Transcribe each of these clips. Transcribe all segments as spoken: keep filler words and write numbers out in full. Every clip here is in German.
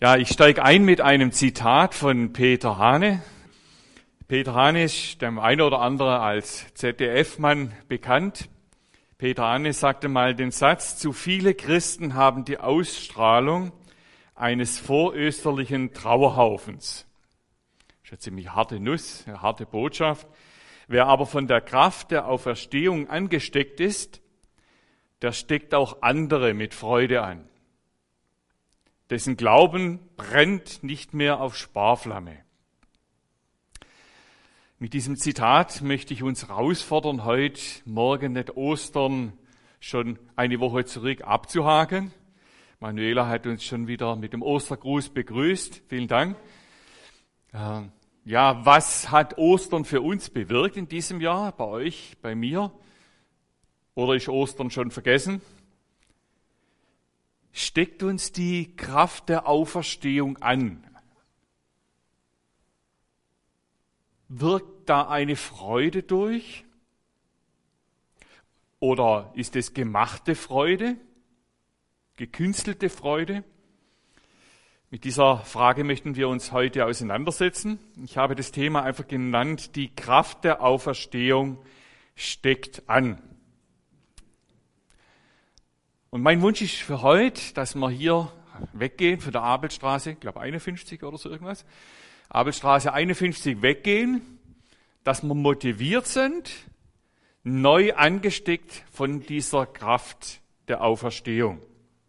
Ja, ich steige ein mit einem Zitat von Peter Hane. Peter Hane ist dem einen oder anderen als Z D F-Mann bekannt. Peter Hane sagte mal den Satz: Zu viele Christen haben die Ausstrahlung eines vorösterlichen Trauerhaufens. Das ist eine ziemlich harte Nuss, eine harte Botschaft. Wer aber von der Kraft der Auferstehung angesteckt ist, der steckt auch andere mit Freude an. Dessen Glauben brennt nicht mehr auf Sparflamme. Mit diesem Zitat möchte ich uns herausfordern, heute Morgen nicht Ostern schon eine Woche zurück abzuhaken. Manuela hat uns schon wieder mit dem Ostergruß begrüßt. Vielen Dank. Ja, was hat Ostern für uns bewirkt in diesem Jahr? Bei euch, bei mir? Oder ist Ostern schon vergessen? Steckt uns die Kraft der Auferstehung an? Wirkt da eine Freude durch? Oder ist es gemachte Freude, gekünstelte Freude? Mit dieser Frage möchten wir uns heute auseinandersetzen. Ich habe das Thema einfach genannt: Die Kraft der Auferstehung steckt an. Und mein Wunsch ist für heute, dass wir hier weggehen von der Abelstraße, ich glaube einundfünfzig oder so irgendwas, Abelstraße einundfünfzig weggehen, dass wir motiviert sind, neu angesteckt von dieser Kraft der Auferstehung.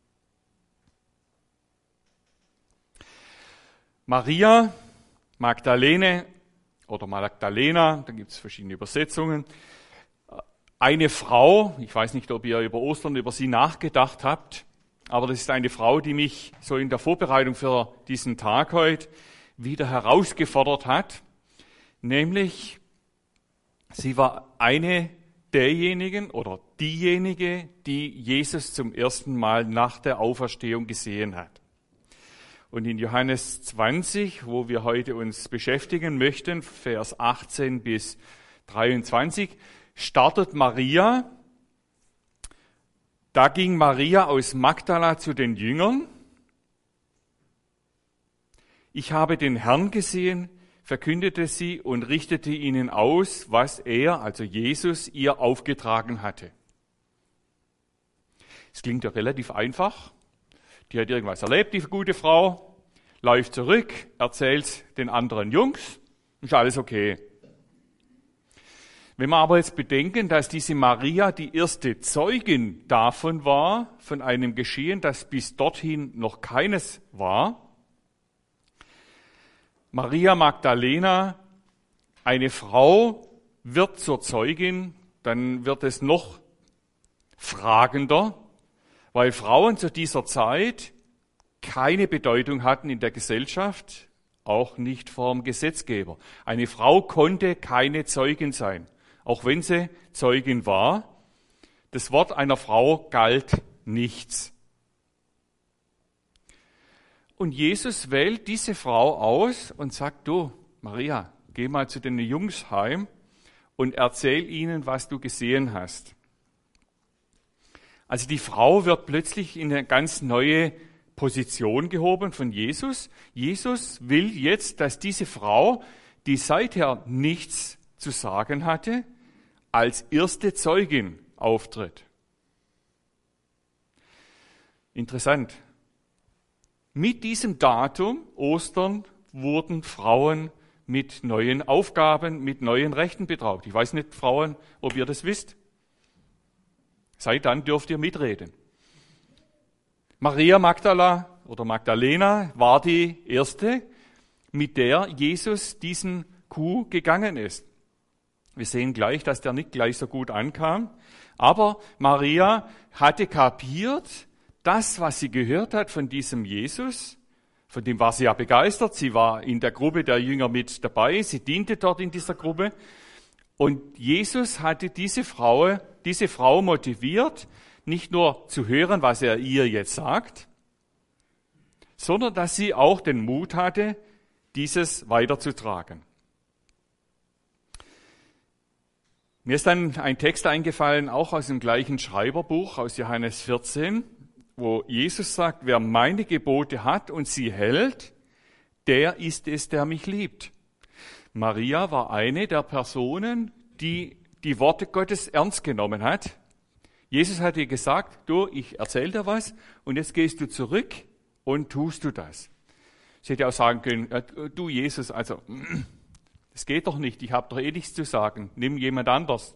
Maria Magdalene oder Magdalena, da gibt es verschiedene Übersetzungen, eine Frau, ich weiß nicht, ob ihr über Ostern über sie nachgedacht habt, aber das ist eine Frau, die mich so in der Vorbereitung für diesen Tag heute wieder herausgefordert hat, nämlich sie war eine derjenigen oder diejenige, die Jesus zum ersten Mal nach der Auferstehung gesehen hat. Und in Johannes zwanzig, wo wir heute uns beschäftigen möchten, Vers achtzehn bis dreiundzwanzig, startet Maria. Da ging Maria aus Magdala zu den Jüngern. Ich habe den Herrn gesehen, verkündete sie und richtete ihnen aus, was er, also Jesus, ihr aufgetragen hatte. Es klingt ja relativ einfach. Die hat irgendwas erlebt, die gute Frau, läuft zurück, erzählt den anderen Jungs, ist alles okay. Wenn wir aber jetzt bedenken, dass diese Maria die erste Zeugin davon war, von einem Geschehen, das bis dorthin noch keines war, Maria Magdalena, eine Frau, wird zur Zeugin, dann wird es noch fragender, weil Frauen zu dieser Zeit keine Bedeutung hatten in der Gesellschaft, auch nicht vorm Gesetzgeber. Eine Frau konnte keine Zeugin sein, auch wenn sie Zeugin war. Das Wort einer Frau galt nichts. Und Jesus wählt diese Frau aus und sagt: Du, Maria, geh mal zu den Jungs heim und erzähl ihnen, was du gesehen hast. Also die Frau wird plötzlich in eine ganz neue Position gehoben von Jesus. Jesus will jetzt, dass diese Frau, die seither nichts zu sagen hatte, als erste Zeugin auftritt. Interessant. Mit diesem Datum, Ostern, wurden Frauen mit neuen Aufgaben, mit neuen Rechten betraut. Ich weiß nicht, Frauen, ob ihr das wisst. Seit dann dürft ihr mitreden. Maria Magdala oder Magdalena war die erste, mit der Jesus diesen Coup gegangen ist. Wir sehen gleich, dass der nicht gleich so gut ankam. Aber Maria hatte kapiert, das, was sie gehört hat von diesem Jesus, von dem war sie ja begeistert. Sie war in der Gruppe der Jünger mit dabei. Sie diente dort in dieser Gruppe. Und Jesus hatte diese Frau, diese Frau motiviert, nicht nur zu hören, was er ihr jetzt sagt, sondern dass sie auch den Mut hatte, dieses weiterzutragen. Mir ist dann ein Text eingefallen, auch aus dem gleichen Schreiberbuch, aus Johannes vierzehn, wo Jesus sagt, wer meine Gebote hat und sie hält, der ist es, der mich liebt. Maria war eine der Personen, die die Worte Gottes ernst genommen hat. Jesus hat ihr gesagt, du, ich erzähle dir was und jetzt gehst du zurück und tust du das. Sie hätte auch sagen können, du Jesus, also das geht doch nicht, ich habe doch eh nichts zu sagen, nimm jemand anders.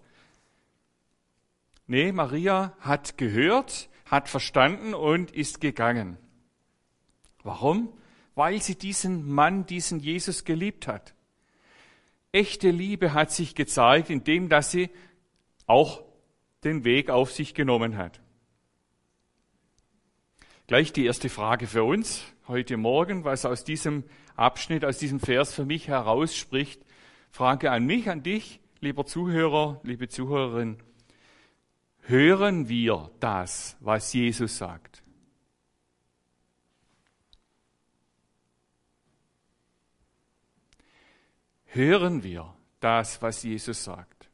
Nee, Maria hat gehört, hat verstanden und ist gegangen. Warum? Weil sie diesen Mann, diesen Jesus geliebt hat. Echte Liebe hat sich gezeigt, indem dass sie auch den Weg auf sich genommen hat. Gleich die erste Frage für uns heute Morgen, was aus diesem Abschnitt, aus diesem Vers für mich herausspricht. Frage an mich, an dich, lieber Zuhörer, liebe Zuhörerin. Hören wir das, was Jesus sagt? Hören wir das, was Jesus sagt?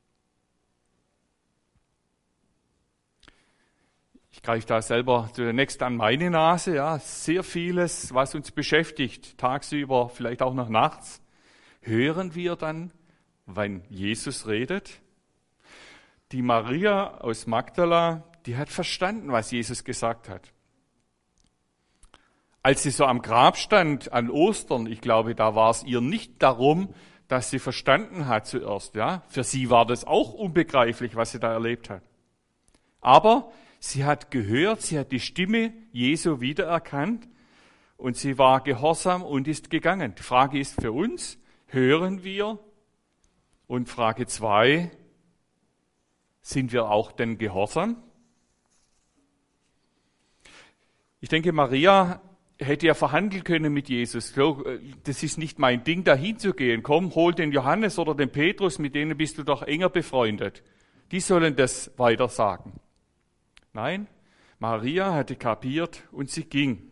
Ich greife da selber zunächst an meine Nase, ja, sehr vieles, was uns beschäftigt, tagsüber, vielleicht auch noch nachts. Hören wir dann, wenn Jesus redet? Die Maria aus Magdala, die hat verstanden, was Jesus gesagt hat. Als sie so am Grab stand an Ostern, ich glaube, da war es ihr nicht darum, dass sie verstanden hat zuerst. Ja, für sie war das auch unbegreiflich, was sie da erlebt hat. Aber sie hat gehört, sie hat die Stimme Jesu wiedererkannt und sie war gehorsam und ist gegangen. Die Frage ist für uns, hören wir? Und Frage zwei, sind wir auch denn gehorsam? Ich denke, Maria hätte ja verhandeln können mit Jesus. Das ist nicht mein Ding, da hinzugehen. Komm, hol den Johannes oder den Petrus, mit denen bist du doch enger befreundet. Die sollen das weiter sagen. Nein, Maria hatte kapiert und sie ging.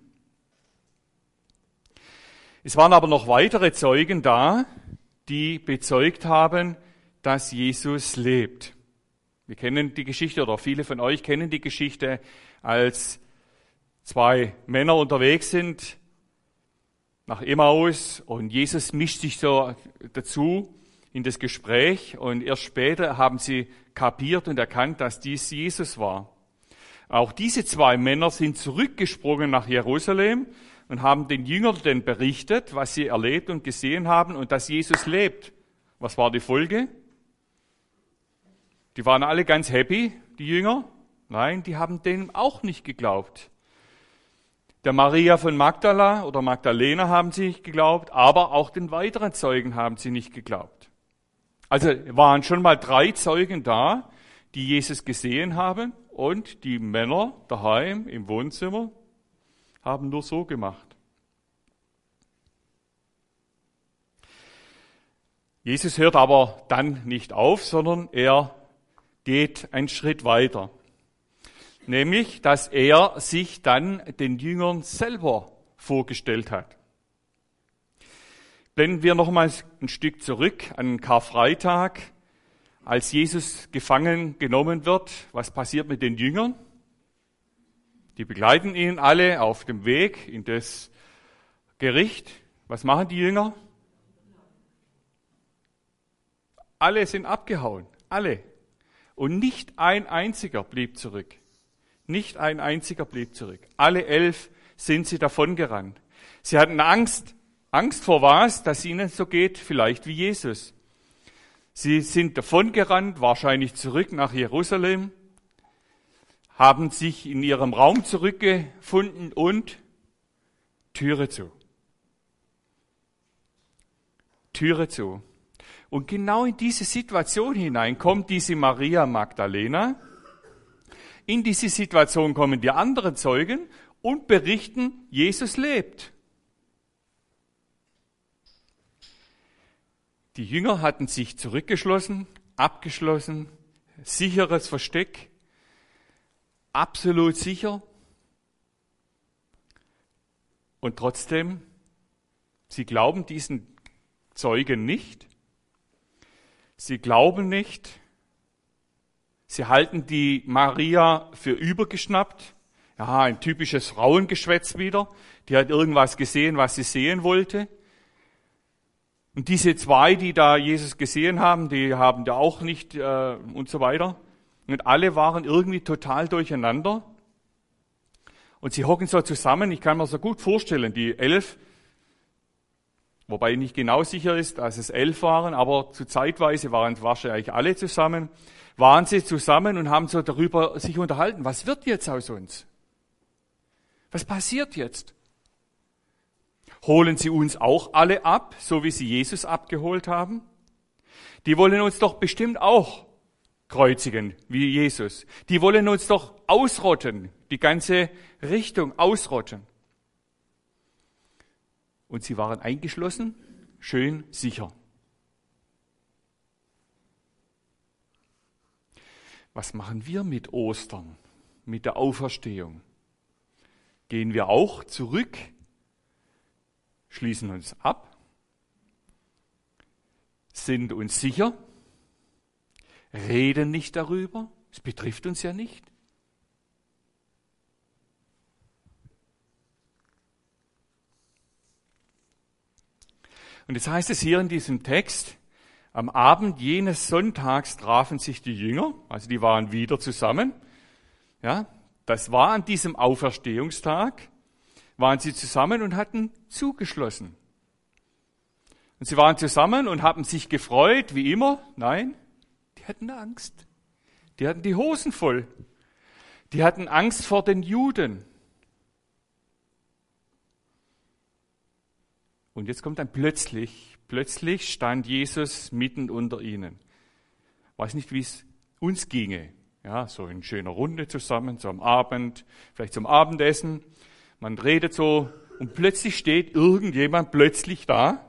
Es waren aber noch weitere Zeugen da, die bezeugt haben, dass Jesus lebt. Wir kennen die Geschichte, oder viele von euch kennen die Geschichte, als zwei Männer unterwegs sind nach Emmaus und Jesus mischt sich so dazu in das Gespräch und erst später haben sie kapiert und erkannt, dass dies Jesus war. Auch diese zwei Männer sind zurückgesprungen nach Jerusalem und haben den Jüngern denn berichtet, was sie erlebt und gesehen haben und dass Jesus lebt. Was war die Folge? Die waren alle ganz happy, die Jünger. Nein, die haben denen auch nicht geglaubt. Der Maria von Magdala oder Magdalena haben sie nicht geglaubt, aber auch den weiteren Zeugen haben sie nicht geglaubt. Also waren schon mal drei Zeugen da, die Jesus gesehen haben und die Männer daheim im Wohnzimmer haben nur so gemacht. Jesus hört aber dann nicht auf, sondern er geht einen Schritt weiter. Nämlich, dass er sich dann den Jüngern selber vorgestellt hat. Blenden wir nochmals ein Stück zurück an Karfreitag, als Jesus gefangen genommen wird. Was passiert mit den Jüngern? Die begleiten ihn alle auf dem Weg in das Gericht. Was machen die Jünger? Alle sind abgehauen, alle. Und nicht ein einziger blieb zurück. Nicht ein einziger blieb zurück. Alle elf sind sie davongerannt. Sie hatten Angst. Angst vor was? Dass es ihnen so geht, vielleicht wie Jesus. Sie sind davongerannt, wahrscheinlich zurück nach Jerusalem, haben sich in ihrem Raum zurückgefunden und Türe zu. Türe zu. Und genau in diese Situation hinein kommt diese Maria Magdalena. In diese Situation kommen die anderen Zeugen und berichten, Jesus lebt. Die Jünger hatten sich zurückgeschlossen, abgeschlossen, sicheres Versteck, absolut sicher. Und trotzdem, sie glauben diesen Zeugen nicht. Sie glauben nicht. Sie halten die Maria für übergeschnappt. Ja, ein typisches Frauengeschwätz wieder. Die hat irgendwas gesehen, was sie sehen wollte. Und diese zwei, die da Jesus gesehen haben, die haben da auch nicht äh, und so weiter. Und alle waren irgendwie total durcheinander. Und sie hocken so zusammen. Ich kann mir so gut vorstellen, die elf, wobei nicht genau sicher ist, dass es elf waren, aber zu zeitweise waren es wahrscheinlich alle zusammen, waren sie zusammen und haben so darüber sich unterhalten. Was wird jetzt aus uns? Was passiert jetzt? Holen sie uns auch alle ab, so wie sie Jesus abgeholt haben? Die wollen uns doch bestimmt auch kreuzigen, wie Jesus. Die wollen uns doch ausrotten, die ganze Richtung ausrotten. Und sie waren eingeschlossen, schön sicher. Was machen wir mit Ostern, mit der Auferstehung? Gehen wir auch zurück, schließen uns ab, sind uns sicher, reden nicht darüber, es betrifft uns ja nicht. Und jetzt heißt es hier in diesem Text, am Abend jenes Sonntags trafen sich die Jünger, also die waren wieder zusammen. Ja, das war an diesem Auferstehungstag, waren sie zusammen und hatten zugeschlossen. Und sie waren zusammen und haben sich gefreut, wie immer. Nein, die hatten Angst. Die hatten die Hosen voll. Die hatten Angst vor den Juden. Und jetzt kommt dann plötzlich, plötzlich stand Jesus mitten unter ihnen. Ich weiß nicht, wie es uns ginge. Ja, so in schöner Runde zusammen, so am Abend, vielleicht zum Abendessen. Man redet so und plötzlich steht irgendjemand plötzlich da.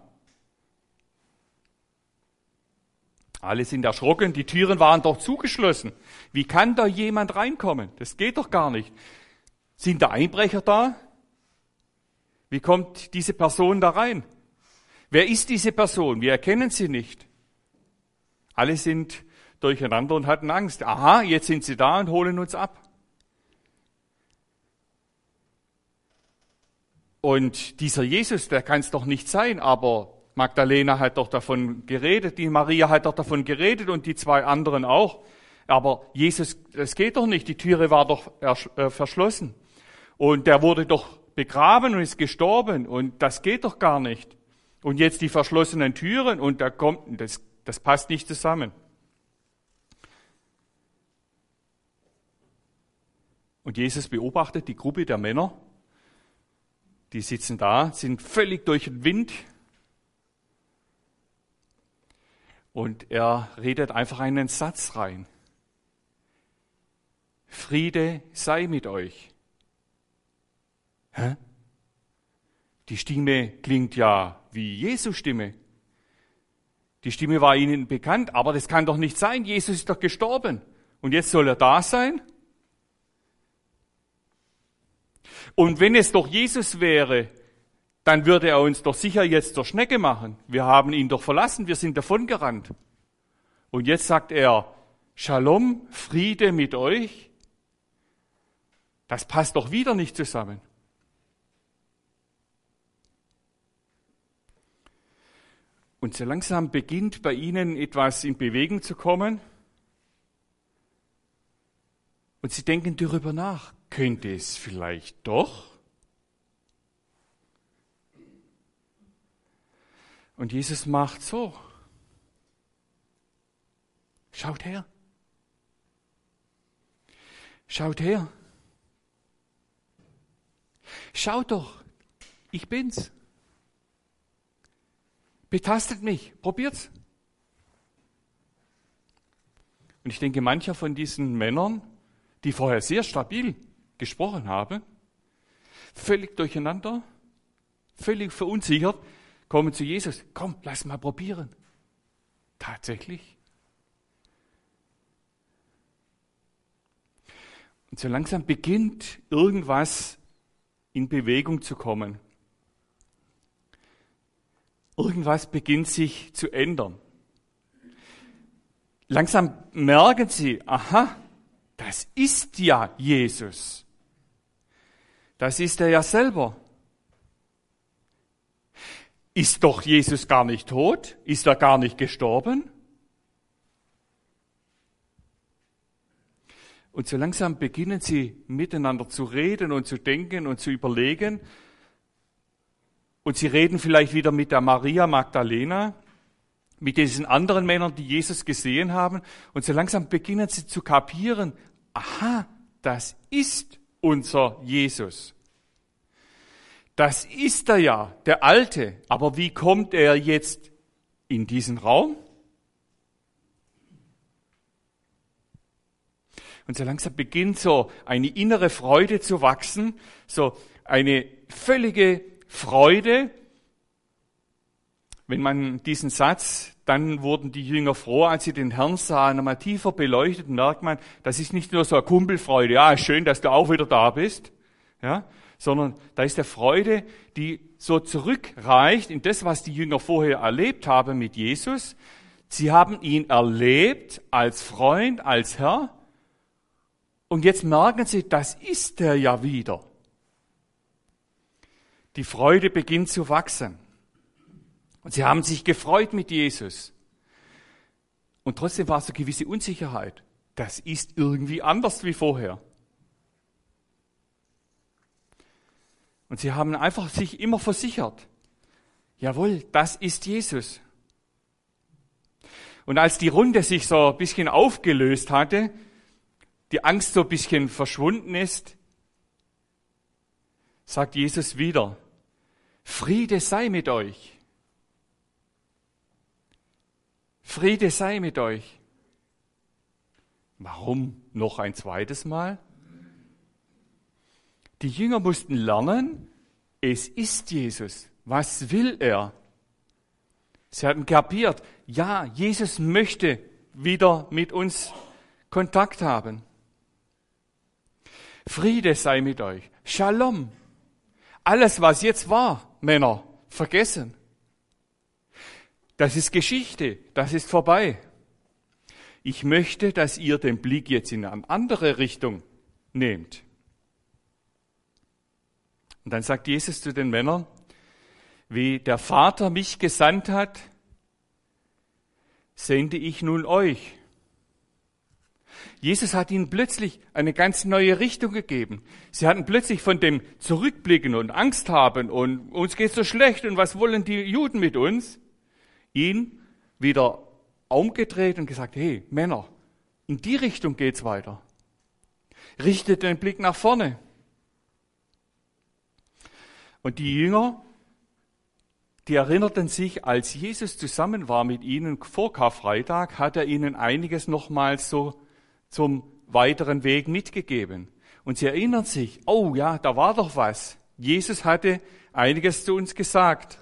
Alle sind erschrocken, die Türen waren doch zugeschlossen. Wie kann da jemand reinkommen? Das geht doch gar nicht. Sind da Einbrecher da? Wie kommt diese Person da rein? Wer ist diese Person? Wir erkennen sie nicht. Alle sind durcheinander und hatten Angst. Aha, jetzt sind sie da und holen uns ab. Und dieser Jesus, der kann es doch nicht sein, aber Magdalena hat doch davon geredet, die Maria hat doch davon geredet und die zwei anderen auch. Aber Jesus, das geht doch nicht, die Türe war doch äh, verschlossen. Und der wurde doch begraben und ist gestorben und das geht doch gar nicht. Und jetzt die verschlossenen Türen und da kommt, das, das passt nicht zusammen. Und Jesus beobachtet die Gruppe der Männer, die sitzen da, sind völlig durch den Wind. Und er redet einfach einen Satz rein. Friede sei mit euch. Hä? Die Stimme klingt ja wie Jesu Stimme. Die Stimme war ihnen bekannt, aber das kann doch nicht sein. Jesus ist doch gestorben. Und jetzt soll er da sein? Und wenn es doch Jesus wäre, dann würde er uns doch sicher jetzt zur Schnecke machen. Wir haben ihn doch verlassen, wir sind davongerannt. Und jetzt sagt er, Shalom, Friede mit euch. Das passt doch wieder nicht zusammen. Und so langsam beginnt bei ihnen etwas in Bewegung zu kommen. Und sie denken darüber nach, könnte es vielleicht doch? Und Jesus macht so. Schaut her. Schaut her. Schaut doch, ich bin's. Betastet mich, probiert's. Und ich denke, mancher von diesen Männern, die vorher sehr stabil gesprochen haben, völlig durcheinander, völlig verunsichert, kommen zu Jesus. Komm, lass mal probieren. Tatsächlich. Und so langsam beginnt irgendwas in Bewegung zu kommen. Irgendwas beginnt sich zu ändern. Langsam merken sie, aha, das ist ja Jesus. Das ist er ja selber. Ist doch Jesus gar nicht tot? Ist er gar nicht gestorben? Und so langsam beginnen sie miteinander zu reden und zu denken und zu überlegen. Und sie reden vielleicht wieder mit der Maria Magdalena, mit diesen anderen Männern, die Jesus gesehen haben. Und so langsam beginnen sie zu kapieren, aha, das ist unser Jesus. Das ist er ja, der Alte. Aber wie kommt er jetzt in diesen Raum? Und so langsam beginnt so eine innere Freude zu wachsen, so eine völlige Freude. Wenn man diesen Satz, dann wurden die Jünger froh, als sie den Herrn sahen, einmal tiefer beleuchtet, merkt man, das ist nicht nur so eine Kumpelfreude, ja, schön, dass du auch wieder da bist, ja, sondern da ist eine Freude, die so zurückreicht in das, was die Jünger vorher erlebt haben mit Jesus. Sie haben ihn erlebt als Freund, als Herr. Und jetzt merken sie, das ist er ja wieder. Die Freude beginnt zu wachsen. Und sie haben sich gefreut mit Jesus. Und trotzdem war es eine gewisse Unsicherheit. Das ist irgendwie anders wie vorher. Und sie haben einfach sich immer versichert, jawohl, das ist Jesus. Und als die Runde sich so ein bisschen aufgelöst hatte, die Angst so ein bisschen verschwunden ist, sagt Jesus wieder, Friede sei mit euch. Friede sei mit euch. Warum noch ein zweites Mal? Die Jünger mussten lernen, es ist Jesus. Was will er? Sie hatten kapiert, ja, Jesus möchte wieder mit uns Kontakt haben. Friede sei mit euch. Shalom. Alles, was jetzt war, Männer, vergessen. Das ist Geschichte, das ist vorbei. Ich möchte, dass ihr den Blick jetzt in eine andere Richtung nehmt. Und dann sagt Jesus zu den Männern, wie der Vater mich gesandt hat, sende ich nun euch. Jesus hat ihnen plötzlich eine ganz neue Richtung gegeben. Sie hatten plötzlich von dem Zurückblicken und Angst haben und uns geht so schlecht und was wollen die Juden mit uns, ihn wieder umgedreht und gesagt, hey Männer, in die Richtung geht's weiter. Richtet den Blick nach vorne. Und die Jünger, die erinnerten sich, als Jesus zusammen war mit ihnen vor Karfreitag, hat er ihnen einiges nochmals so zum weiteren Weg mitgegeben. Und sie erinnern sich, oh ja, da war doch was. Jesus hatte einiges zu uns gesagt.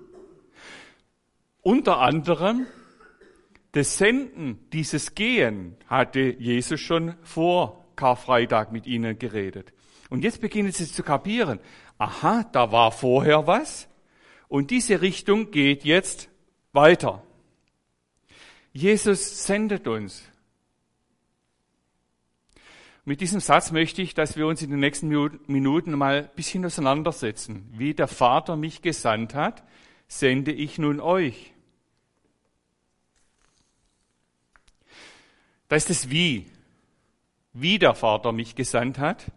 Unter anderem, das Senden, dieses Gehen, hatte Jesus schon vor Karfreitag mit ihnen geredet. Und jetzt beginnen sie zu kapieren, aha, da war vorher was und diese Richtung geht jetzt weiter. Jesus sendet uns. Mit diesem Satz möchte ich, dass wir uns in den nächsten Minuten mal ein bisschen auseinandersetzen. Wie der Vater mich gesandt hat, sende ich nun euch. Das ist das Wie. Wie der Vater mich gesandt hat.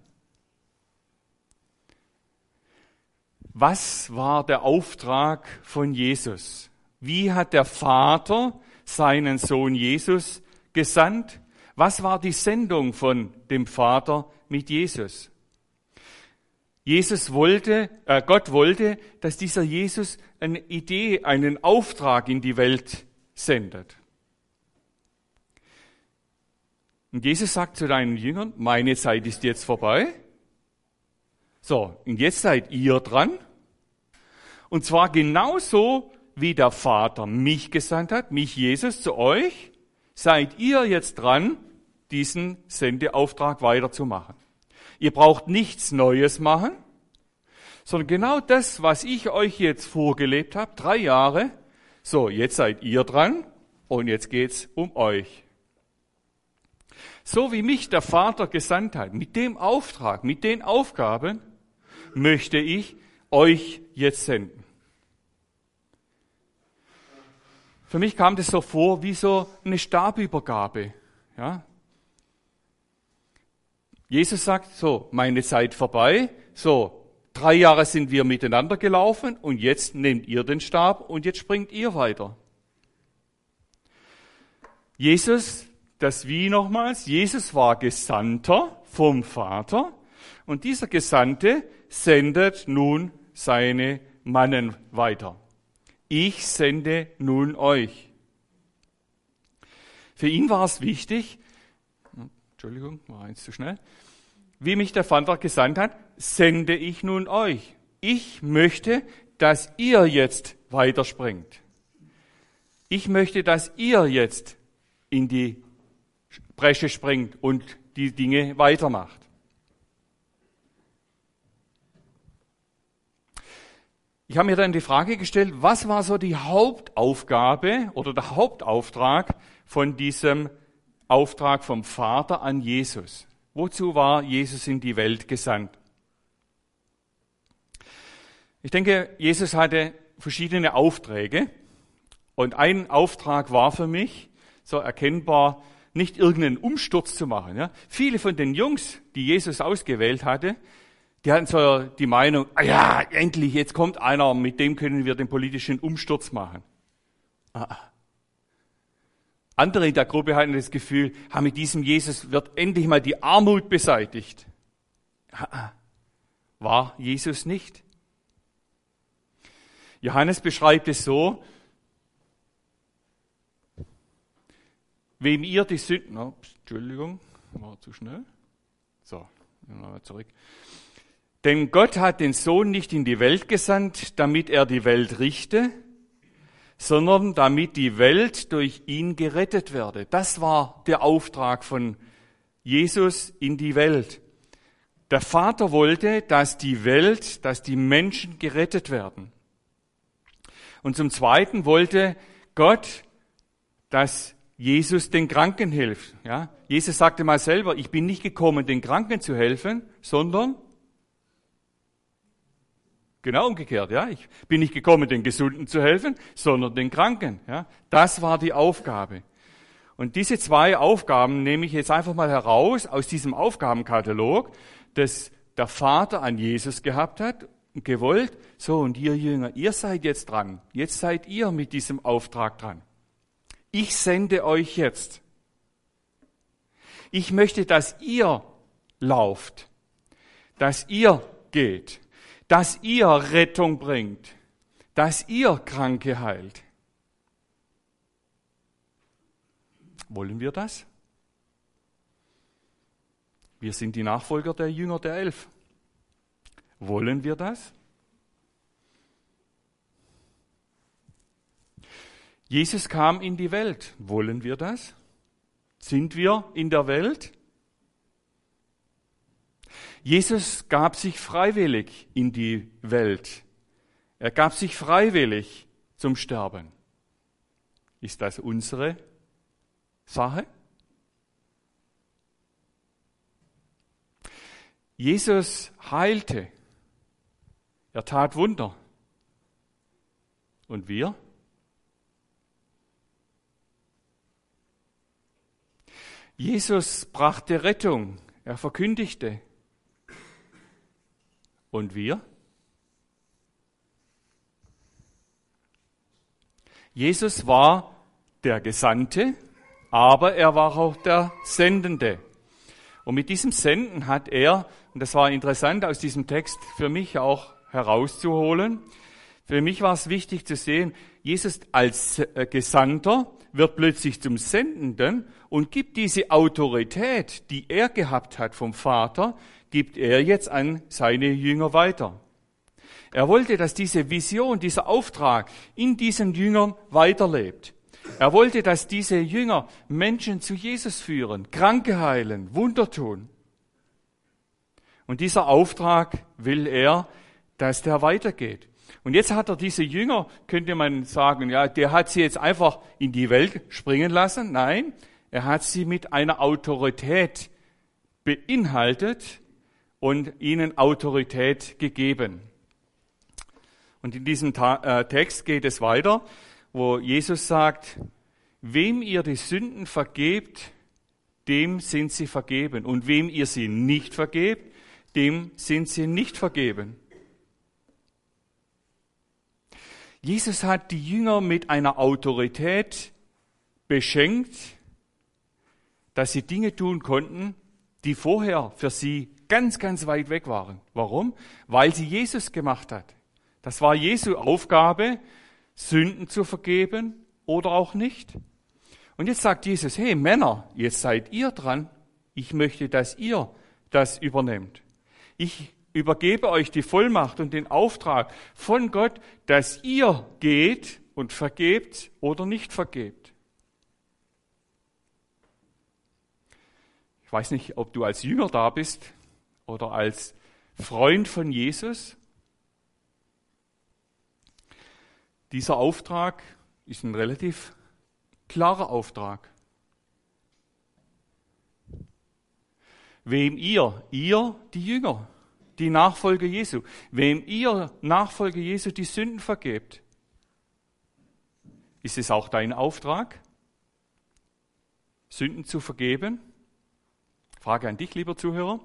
Was war der Auftrag von Jesus? Wie hat der Vater seinen Sohn Jesus gesandt? Was war die Sendung von dem Vater mit Jesus? Jesus wollte, äh, Gott wollte, dass dieser Jesus eine Idee, einen Auftrag in die Welt sendet. Und Jesus sagt zu deinen Jüngern, meine Zeit ist jetzt vorbei. So, und jetzt seid ihr dran. Und zwar genauso, wie der Vater mich gesandt hat, mich Jesus zu euch, seid ihr jetzt dran, diesen Sendeauftrag weiterzumachen. Ihr braucht nichts Neues machen, sondern genau das, was ich euch jetzt vorgelebt habe, drei Jahre. So, jetzt seid ihr dran und jetzt geht's um euch. So wie mich der Vater gesandt hat, mit dem Auftrag, mit den Aufgaben, möchte ich euch jetzt senden. Für mich kam das so vor wie so eine Stabübergabe. Ja? Jesus sagt so, meine Zeit vorbei, so, drei Jahre sind wir miteinander gelaufen und jetzt nehmt ihr den Stab und jetzt springt ihr weiter. Jesus, das wie nochmals, Jesus war Gesandter vom Vater und dieser Gesandte sendet nun seine Mannen weiter. Ich sende nun euch. Für ihn war es wichtig, Entschuldigung, war eins zu schnell, wie mich der Vater gesandt hat, sende ich nun euch. Ich möchte, dass ihr jetzt weiterspringt. Ich möchte, dass ihr jetzt in die Bresche springt und die Dinge weitermacht. Ich habe mir dann die Frage gestellt, was war so die Hauptaufgabe oder der Hauptauftrag von diesem Auftrag vom Vater an Jesus? Wozu war Jesus in die Welt gesandt? Ich denke, Jesus hatte verschiedene Aufträge und ein Auftrag war für mich, so erkennbar, nicht irgendeinen Umsturz zu machen. Ja? Viele von den Jungs, die Jesus ausgewählt hatte, die hatten so die Meinung, ah ja, endlich, jetzt kommt einer, mit dem können wir den politischen Umsturz machen. Ah. Andere in der Gruppe hatten das Gefühl, ah, mit diesem Jesus wird endlich mal die Armut beseitigt. Ah. War Jesus nicht. Johannes beschreibt es so, wem ihr die Sünden, oh, Entschuldigung, war zu schnell. So, nochmal zurück. Denn Gott hat den Sohn nicht in die Welt gesandt, damit er die Welt richte, sondern damit die Welt durch ihn gerettet werde. Das war der Auftrag von Jesus in die Welt. Der Vater wollte, dass die Welt, dass die Menschen gerettet werden. Und zum Zweiten wollte Gott, dass Jesus den Kranken hilft. Ja? Jesus sagte mal selber, ich bin nicht gekommen, den Kranken zu helfen, sondern genau umgekehrt, ja. Ich bin nicht gekommen, den Gesunden zu helfen, sondern den Kranken, ja. Das war die Aufgabe. Und diese zwei Aufgaben nehme ich jetzt einfach mal heraus aus diesem Aufgabenkatalog, das der Vater an Jesus gehabt hat und gewollt. So, und ihr Jünger, ihr seid jetzt dran. Jetzt seid ihr mit diesem Auftrag dran. Ich sende euch jetzt. Ich möchte, dass ihr lauft, dass ihr geht, dass ihr Rettung bringt, dass ihr Kranke heilt. Wollen wir das? Wir sind die Nachfolger der Jünger der Elf. Wollen wir das? Jesus kam in die Welt. Wollen wir das? Sind wir in der Welt? Jesus gab sich freiwillig in die Welt. Er gab sich freiwillig zum Sterben. Ist das unsere Sache? Jesus heilte. Er tat Wunder. Und wir? Jesus brachte Rettung. Er verkündigte. Und wir? Jesus war der Gesandte, aber er war auch der Sendende. Und mit diesem Senden hat er, und das war interessant aus diesem Text für mich auch herauszuholen, für mich war es wichtig zu sehen, Jesus als Gesandter wird plötzlich zum Sendenden und gibt diese Autorität, die er gehabt hat vom Vater, gibt er jetzt an seine Jünger weiter. Er wollte, dass diese Vision, dieser Auftrag in diesen Jüngern weiterlebt. Er wollte, dass diese Jünger Menschen zu Jesus führen, Kranke heilen, Wunder tun. Und dieser Auftrag will er, dass der weitergeht. Und jetzt hat er diese Jünger, könnte man sagen, ja, der hat sie jetzt einfach in die Welt springen lassen. Nein, er hat sie mit einer Autorität beinhaltet und ihnen Autorität gegeben. Und in diesem Ta- äh, Text geht es weiter, wo Jesus sagt, wem ihr die Sünden vergebt, dem sind sie vergeben. Und wem ihr sie nicht vergebt, dem sind sie nicht vergeben. Jesus hat die Jünger mit einer Autorität beschenkt, dass sie Dinge tun konnten, die vorher für sie ganz, ganz weit weg waren. Warum? Weil sie Jesus gemacht hat. Das war Jesu Aufgabe, Sünden zu vergeben oder auch nicht. Und jetzt sagt Jesus, hey Männer, jetzt seid ihr dran. Ich möchte, dass ihr das übernehmt. Ich übergebe euch die Vollmacht und den Auftrag von Gott, dass ihr geht und vergebt oder nicht vergebt. Ich weiß nicht, ob du als Jünger da bist oder als Freund von Jesus. Dieser Auftrag ist ein relativ klarer Auftrag. Wem ihr, ihr die Jünger, die Nachfolger Jesu, wem ihr Nachfolger Jesu die Sünden vergebt, ist es auch dein Auftrag, Sünden zu vergeben? Frage an dich, lieber Zuhörer.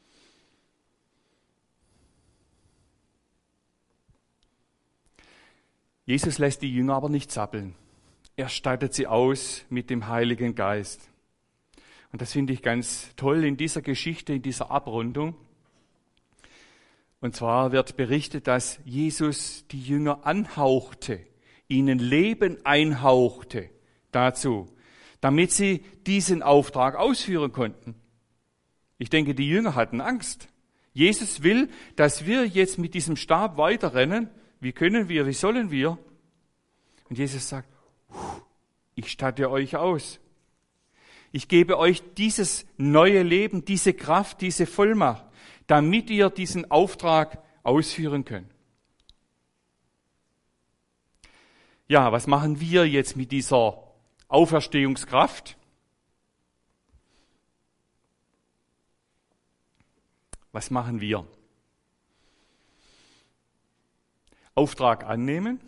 Jesus lässt die Jünger aber nicht zappeln. Er stattet sie aus mit dem Heiligen Geist. Und das finde ich ganz toll in dieser Geschichte, in dieser Abrundung. Und zwar wird berichtet, dass Jesus die Jünger anhauchte, ihnen Leben einhauchte dazu, damit sie diesen Auftrag ausführen konnten. Ich denke, die Jünger hatten Angst. Jesus will, dass wir jetzt mit diesem Stab weiterrennen. Wie können wir, wie sollen wir? Und Jesus sagt, ich statte euch aus. Ich gebe euch dieses neue Leben, diese Kraft, diese Vollmacht, damit ihr diesen Auftrag ausführen könnt. Ja, was machen wir jetzt mit dieser Auferstehungskraft? Was machen wir? Auftrag annehmen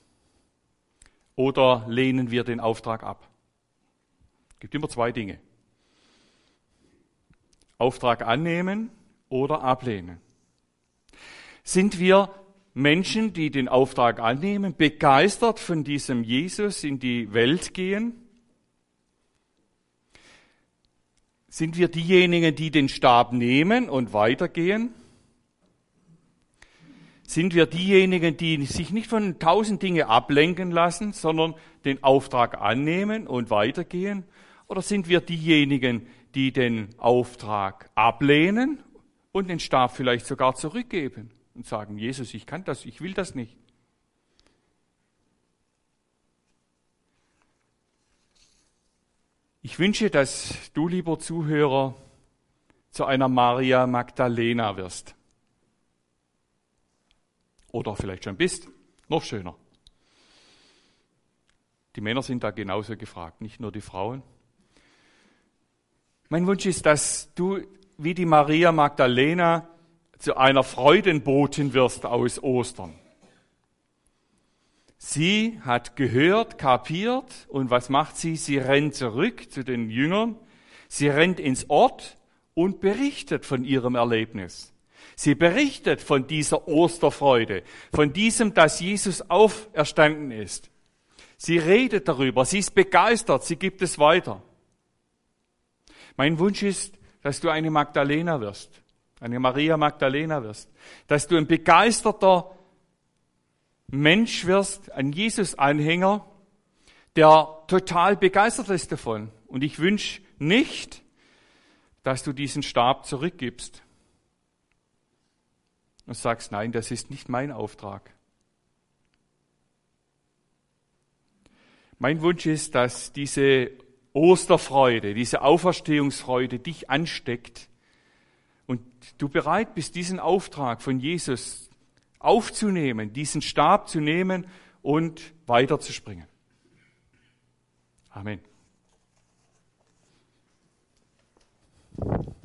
oder lehnen wir den Auftrag ab? Es gibt immer zwei Dinge. Auftrag annehmen oder ablehnen. Sind wir Menschen, die den Auftrag annehmen, begeistert von diesem Jesus in die Welt gehen? Sind wir diejenigen, die den Stab nehmen und weitergehen? Sind wir diejenigen, die sich nicht von tausend Dinge ablenken lassen, sondern den Auftrag annehmen und weitergehen? Oder sind wir diejenigen, die den Auftrag ablehnen und den Stab vielleicht sogar zurückgeben und sagen, Jesus, ich kann das, ich will das nicht? Ich wünsche, dass du, lieber Zuhörer, zu einer Maria Magdalena wirst. Oder vielleicht schon bist. Noch schöner. Die Männer sind da genauso gefragt, nicht nur die Frauen. Mein Wunsch ist, dass du wie die Maria Magdalena zu einer Freudenbotin wirst aus Ostern. Sie hat gehört, kapiert und was macht sie? Sie rennt zurück zu den Jüngern. Sie rennt ins Ort und berichtet von ihrem Erlebnis. Sie berichtet von dieser Osterfreude, von diesem, dass Jesus auferstanden ist. Sie redet darüber, sie ist begeistert, sie gibt es weiter. Mein Wunsch ist, dass du eine Magdalena wirst, eine Maria Magdalena wirst, dass du ein begeisterter Mensch wirst, ein Jesus-Anhänger, der total begeistert ist davon. Und ich wünsche nicht, dass du diesen Stab zurückgibst und sagst, nein, das ist nicht mein Auftrag. Mein Wunsch ist, dass diese Osterfreude, diese Auferstehungsfreude dich ansteckt und du bereit bist, diesen Auftrag von Jesus aufzunehmen, diesen Stab zu nehmen und weiterzuspringen. Amen.